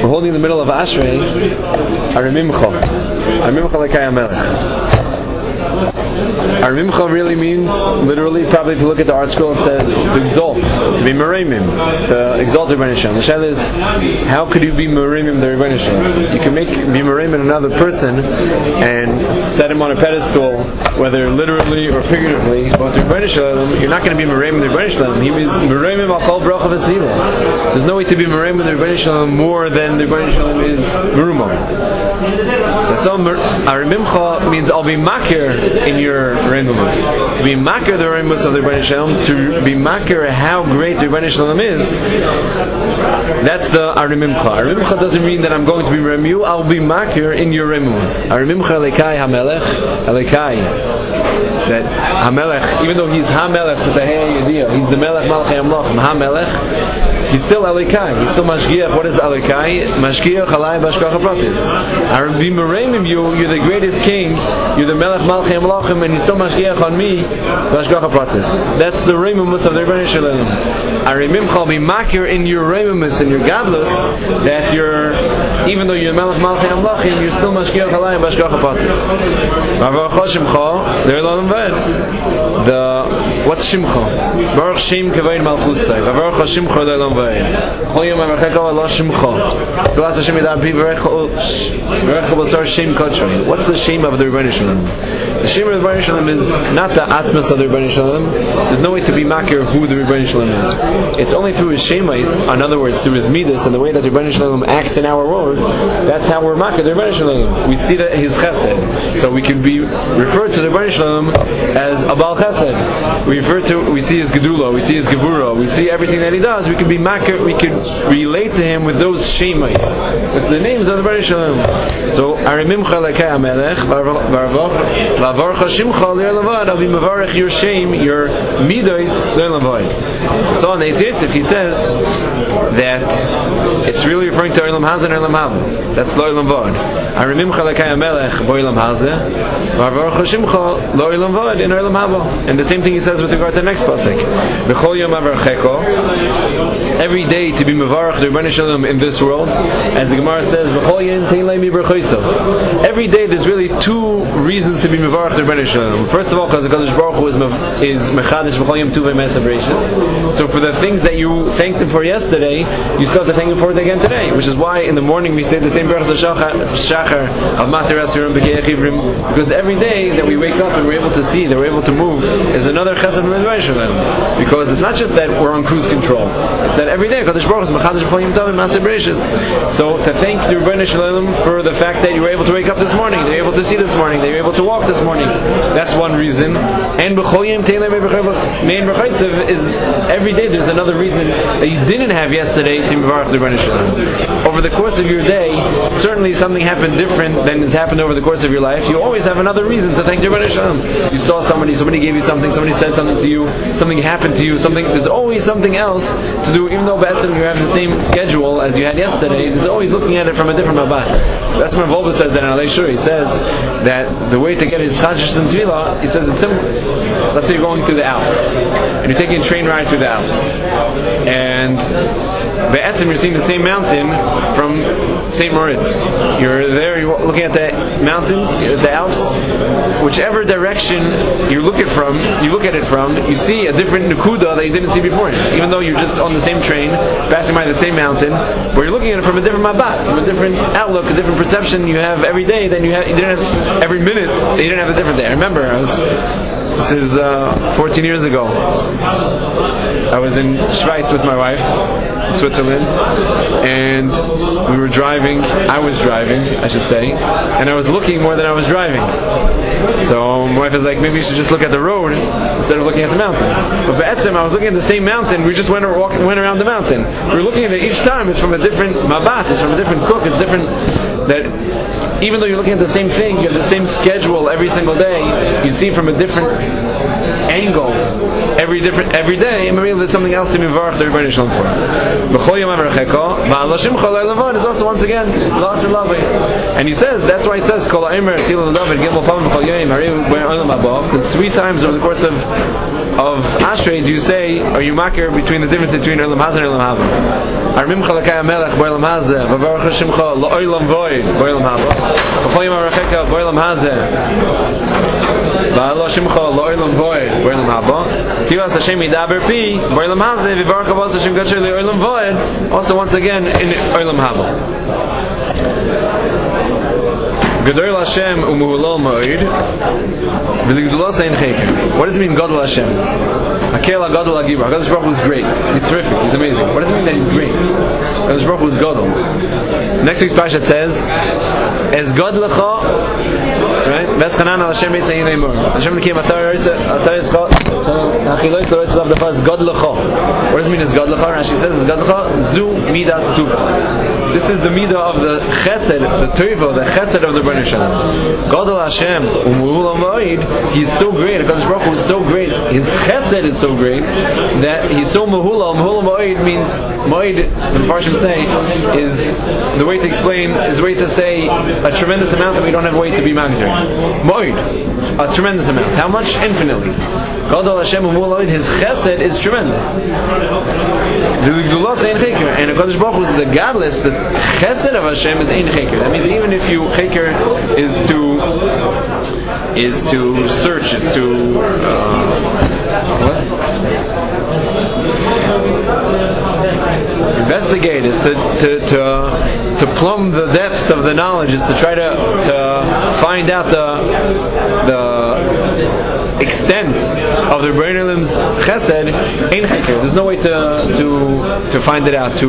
We're holding in the middle of Ashrei, Arimimcha. Arimimcha Lekai HaMelech. Arimimcha really means, literally, probably if you look at the art scroll, it says to exalt, to be mereimim, to exalt the Rebbeinu Shalom. The shayla is, how could you be mereimim the Rebbeinu Shalom? You can be mereimim another person and set him on a pedestal, whether literally or figuratively, but the Rebbeinu Shalom, you're not going to be mereimim the Rebbeinu Shalom. He is mereimim al kol bracha v'tzila. There's no way to be mereimim the Rebbeinu Shalom more than the Rebbeinu Shalom is merumah. So Arimimcha means I'll be makir in your Reimus. To be makir the Reimus of the Rebbeinu Shalom, to be makir how great the Rebbeinu Shalom is, that's the Arimimcha. Arimimcha doesn't mean that I'm going to be Remu, I'll be makir in your Reimus. Arimimcha Elekai HaMelech, Elekai. That HaMelech, even though he's HaMelech with the Hey Yediyah, he's the Melech Malchei Amlach, HaMelech, he's still Elekai, he's still Mashgiach. What is Elekai? Mashgiach Alai Bashgacha Pratis. I'll be Mereimim you, you're the greatest king, you're the Melech Malchei Amlachim, and he's still Mashgiach on me, Bashgacha Pratis. That's the Reimumus of the Rebbeinu Shalom. Arimimcha, I'll be makir in your Reimumus, in your Gadlut, that you're, even though you're Melech Malchei Amlachim, you're still Mashgiach Alai Bashgacha Pratis. Baruch Shimcha, there what's Shimcha? Baruch Shem Kavod Malchusay. Baruch Shimcha Le'olam V'ed. Chol Yom Avarcheka Lo Shimcha. Glas Hashem Yidam Pi V'recha B'tzar Shem Kodshay. What's the shame of the Rebbeinu Shalom? The shame of the Rebbeinu Shalom is not the atmos of the Rebbeinu Shalom. There's no way to be makir who the Rebbeinu Shalom is. It's only through his shemais, in other words, through his midas and the way that the Rebbeinu Shalom acts in our world. That's how we're makir the Rebbeinu Shalom. We see that his chesed, so we can be referred to the Rebbeinu Shalom as a Baal Chesed. We see his Gedula, we see his Gevura, we see everything that he does. We can be makir, we can relate to him with those shemais, with the names of the Rebbeinu Shalom. So Arimimcha Lekai HaMelech, V'avarcha Shimcha Le'olam V'ed. I'll be mevarech your shame, your midos Le'olam V'ed. So on Eitz Yosef he says that it's really referring to Olam Hazeh and Olam Haba. That's Le'olam V'ed. Arimimcha Lekai HaMelech B'olam Hazeh, V'avarcha Shimcha Le'olam V'ed in Olam Haba. And the same thing he says with regard to the next pasuk. B'chol Yom Avarchecha. Every day to be mevarech the Rebbeinu Shalom in this world, as the Gemara says, B'chol Yom Tein Lei Mi Berchoso. Every day there's really two reasons to be mevarech the Rebbeinu Shalom. First of all, because the Kadosh Baruch Hu is mechadish B'chol Yom Tuvei Me'aseh Bereishis. So for the things that you thanked him for yesterday, you still have to thank him for it again today. Which is why in the morning we say the same berachas Shachar of Maser Asirim B'Kei Chivrim, because every day that we wake up and we're able to see, that we're able to move, is another chesed from the Rebbeinu Shalom. Because it's not just that we're on cruise control; it's that every day Kadosh Baruch Hu is mechadish B'chol Yom Tuvei Me'aseh Bereishis. So to thank the Rebbeinu Shalom for the fact that you were able to wake up this morning, that you're able to see this morning, that you're able to walk this morning. That's one reason. And B'chol Yom Tein Lei Mi Berchoso is every day there's another reason that you didn't have yesterday to mevarech the Rebbeinu Shalom. Over the course of your day, certainly something happened different than has happened over the course of your life. You always have another reason to thank the Rebbeinu Shalom. You saw somebody gave you something, somebody said something to you, something happened to you, there's always something else to do, even though B'etzem you have the same schedule as you had yesterday. There's always looking at it from a different mabat. That's when Volva says that in Alei Shur. He says that the way to get his chashish and tefillah, he says it's simple. Let's say you're going through the Alps, and you're taking a train ride through the Alps, and B'etzem you're seeing the same mountain from St. Moritz. You're there, you're looking at the mountains, the Alps, whichever direction you look at it from, you see a different nukuda that you didn't see before. Even though you're just on the same train, passing by the same mountain, but you're looking at it from a different mabat, from a different outlook, a different perception you have every day than you didn't have every minute that you didn't have a different day. I remember this is 14 years ago. I was in Schweiz with my wife, Switzerland, and we were driving. I was driving, I should say, and I was looking more than I was driving. So my wife was like, maybe you should just look at the road instead of looking at the mountain. But B'etzem, I was looking at the same mountain. We just went around the mountain. We were looking at it each time. It's from a different mabat. It's from a different cook. It's different. That even though you're looking at the same thing, you have the same schedule every single day. You see from a different angles every day, maybe there's something else to be varach the Rebbeinu Shalom for. B'chol yom avracheko, va'al shimcha le'levad is also once again la'at lavei. And he says, that's why it says kol ha'emer tzilu l'david gimel pam b'chol yom hariv b'olam haba. Because 3 times over the course of Ashrei do you say, or you makir between the difference between Olam Hazeh and Olam Haba. Armimcha l'kay melech b'olam hazeh, v'varach shimcha lo'olam void b'olam haba. B'chol yom avracheko b'olam hazeh, va'al shimcha lo'olam void b'olam haba. Tivas Hashem yidaber pi b'olam hazeh, v'varach avos Hashem gadsher lo'olam void. Also once again in Olam Haba. Gadol Hashem umuhulol ma'od, v'ligdulos ein cheker. What does it mean, Gadol Hashem? Hakel HaGadol HaGibor. HaKadosh Baruch Hu is great. He's terrific. He's amazing. What does it mean that he's great? HaKadosh Baruch Hu is Gadol. Next week's parasha says, Es Gadlecha, right? V'eschanan al Hashem yitzay neimor. Hashem nekim atar yitzcha, hachiloi tzoroi tzlav dafaz Gadlecha. What does it mean, Es Gadlecha? Rashi says, Es Gadlecha, zu midat tuva. This is the midah of the chesed, the teva, the chesed of the Rebbeinu Shalom. Gadol Hashem, umuhulol ma'od, he's so great. HaKadosh Baruch Hu is so great. His chesed is so great that he's so mahula. Mahula ma'od means ma'od. The Parshim say is the way to explain is the way to say a tremendous amount that we don't have a way to be magdir. Ma'od, a tremendous amount. How much? Infinitely. Gadol Hashem mahula. His chesed is tremendous. The gdulos ein cheker, and HaKadosh Baruch Hu is the godless. The chesed of Hashem is ein cheker. That means that even if you cheker is to search, is to investigate, is to plumb the depths of the knowledge, is to try to find out the extent of the Rebbeinu Shalom's chesed. Ein cheker. There's no way to find it out,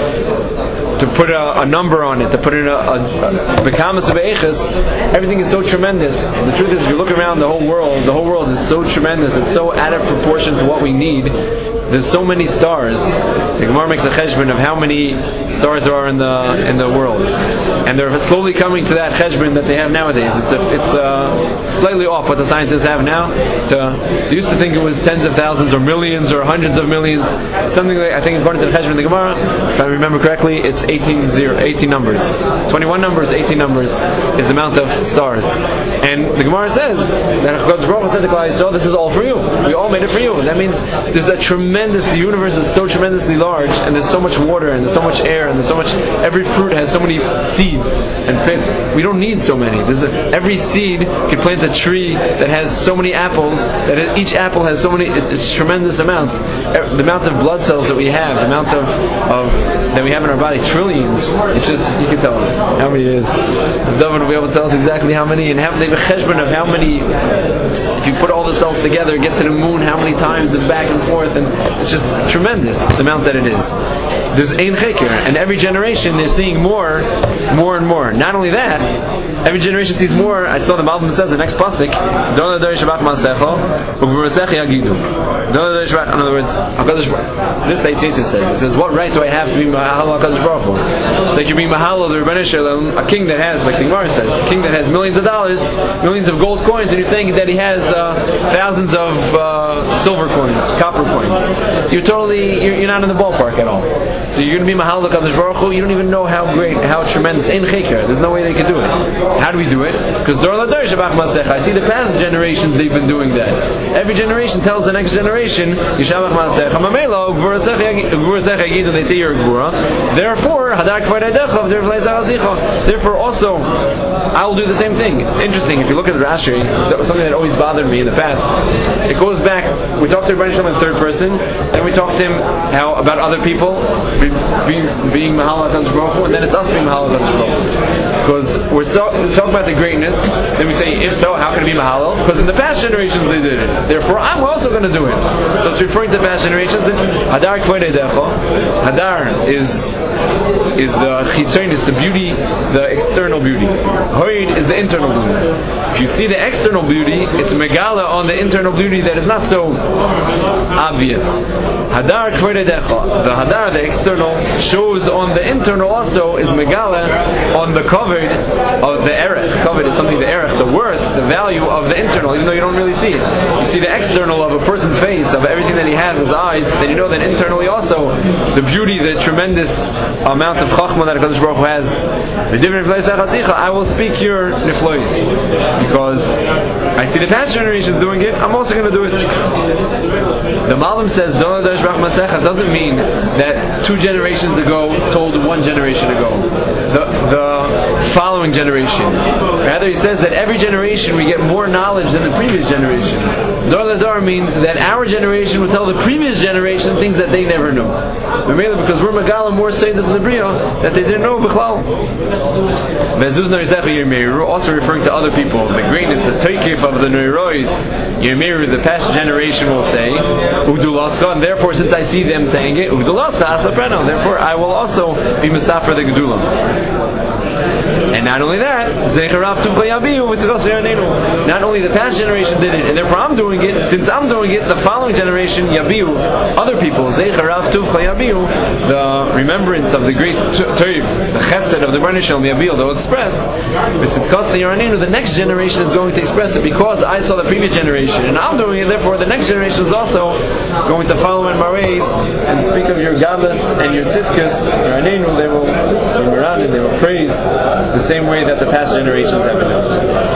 to put a number on it, to put in a bekamas of eiches. Everything is so tremendous. The truth is, if you look around the whole world is so tremendous. It's so out of proportion to what we need. There's so many stars. The Gemara makes a cheshbon of how many stars there are in the world, and they're slowly coming to that cheshbon that they have nowadays. It's slightly off what the scientists have now. They used to think it was tens of thousands or millions or hundreds of millions. Something like, I think according to the cheshbon in the Gemara, if I remember correctly, it's 18 numbers. 21 numbers, 18 numbers is the amount of stars. And the Gemara says that God's Baruch Hu said to Klal Yisrael, this is all for you. We all made it for you. That means there's a the universe is so tremendously large, and there's so much water, and there's so much air, and there's so much, every fruit has so many seeds and pits. We don't need so many. Every seed can plant a tree that has so many apples, that each apple has so many, it's tremendous amount. The amount of blood cells that we have, the amount of that we have in our body, trillions. It's just, you can tell us how many it is. David will be able to tell us exactly how many, and have they have a cheshbon of how many, if you put all the cells together, get to the moon, how many times, and back and forth, and it's just tremendous, the amount that it is. There's ein cheker, and every generation they're seeing more and more. Not only that, every generation sees more. I saw the Malbim says the next pasuk, Don Adar Shabbat Masecho, U'B'Rosech Yagidu. Don Adar Shabbat. In other words, this Teitzis says, it says, what right do I have to be Mahal HaKadosh Baruch Hu? That you be Mahal of the Rebbeinu Shalom, a king that has, like the Gemara says, a king that has millions of dollars, millions of gold coins, and you're saying that he has thousands of silver coins, copper coins. You're not in the ballpark at all. So you're going to be Mahal HaKadosh Baruch Hu, you don't even know how great, how tremendous. Ein cheker. There's no way they can do it. How do we do it? Because Dor Lador Shabbat Masech. I see the past generations they've been doing that. Every generation tells the next generation, Yishabach Masech. Hamamelo, Gvurasech Yagidu, they say you're a Gvura. Therefore, Hadar Kvar Edecha, therefore also, I will do the same thing. It's interesting, if you look at the Rashi, something that always bothered me in the past, it goes back, we talked to Rebbeinu Shalom in third person, then we talked to him about other people being Mahal HaKadosh Baruch Hu, and then it's us being Mahal HaKadosh Baruch Hu. Because we talk about the greatness, then we say, if so, how can it be Mahal? Because in the past generations they did it. Therefore, I'm also going to do it. So it's referring to past generations. Hadar Kvod Eidecha. Hadar is the chitzonis, the beauty, the external beauty. Hoid is the internal beauty. If you see the external beauty, it's megala on the internal beauty that is not so obvious. Hadar Kvod Eidecha. The Hadar, the external, shows on the internal also is megala on the covered of the erech. profit is something, the erech, the worth, the value of the internal, even though you don't really see it. You see the external of a person's face, of everything that he has, his eyes, then you know that internally also, the beauty, the tremendous amount of chachma that HaKadosh Baruch Hu has. I will speak your niflois, because I see the past generations doing it, I'm also going to do it. The Malbim says, doesn't mean that 2 generations ago told 1 generation ago. The following generation. Rather, he says that every generation we get more knowledge than the previous generation. Dor Lador means that our generation will tell the previous generation things that they never knew. Because we're Megala more Seidas in the Bria that they didn't know B'klal. Also referring to other people. The greatness, the Teikif of the Neirois, Yirmeru, the past generation will say, Ugdulasa, and therefore since I see them saying it, Ugdulasa Asapreno, therefore I will also be Mitzafar the Gedulam. And not only that, not only the past generation did it, and therefore I'm doing it, since I'm doing it, the following generation, Yabiu, other people, the remembrance of the great Torah, the chesed of the Baruch Shalom Yabiu, they'll express, the next generation is going to express it because I saw the previous generation, and I'm doing it, therefore the next generation is also going to follow in my ways and speak of your Gadas and your Tzidkas, they will praise the same way that the past generations have been.